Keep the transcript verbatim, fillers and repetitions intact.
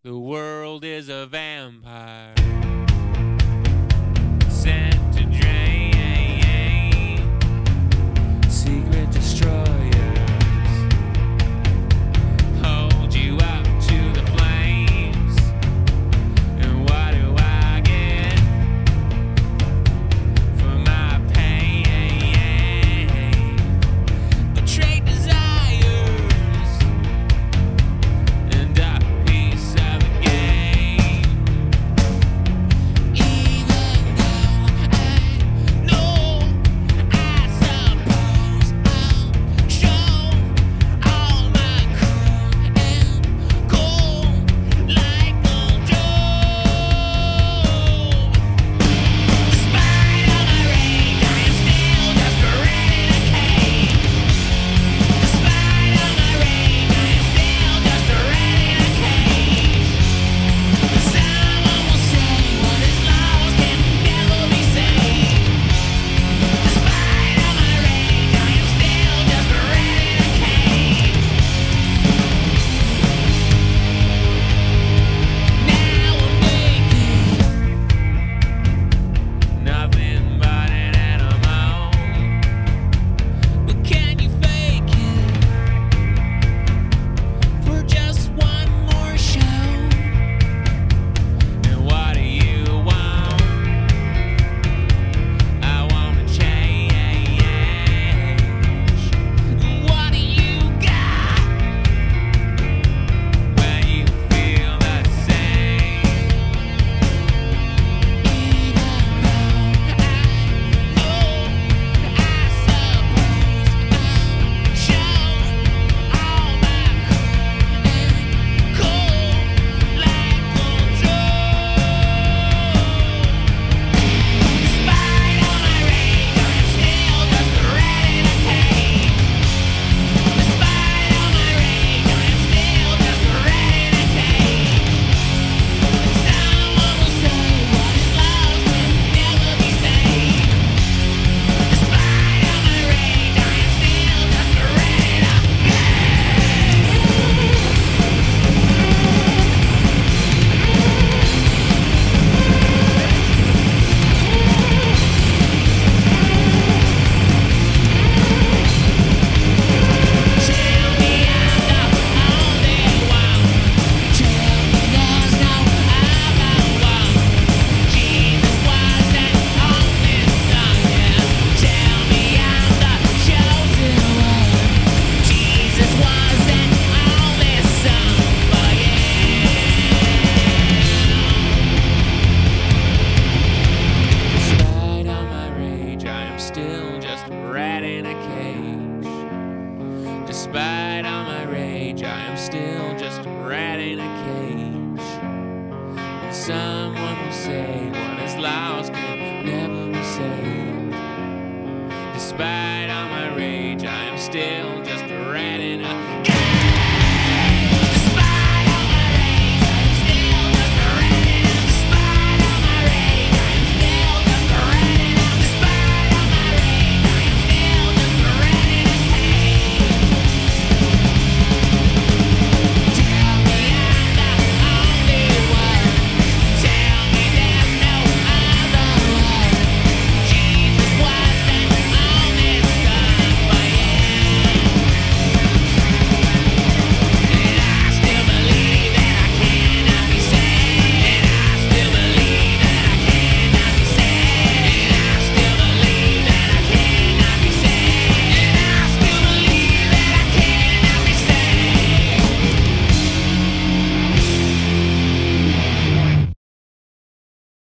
The world is a vampire sent to drain. Secret destroyers hold you up to the flames. And what do I get for my pain? Betrayed desires and a piece of the game. Even though I know, I suppose I'll show all my crew and go like a joke. Despite all my rage, I am still just a rat in a cage. Despite all my rage, I am still just a rat in a cage. Someone will say what is lost can never be saved. Despite all my rage, I am still just a rat in a cage. Now I'm naked, nothing but an animal. But can you fake it for just one more show? And what do you want? I wanna change. What do you got when you feel the same? Even though I know, I suppose I'll show all my crew and go like a joke. Despite all my rage, I am still just a rat in a cage. Despite all my rage, I am still just a rat in a cage. Someone will say what is lost can never be saved. Despite all my rage, I am still just a rat in a Tell me I'm the only one. Tell me there's no other one. Jesus was an only son, yeah. Tell me I'm the chosen one. Jesus was an only son, but despite all my rage, I am still just a rat in a cage. Despite all my rage, I am still just a rat in a cage. And someone will say what is lost can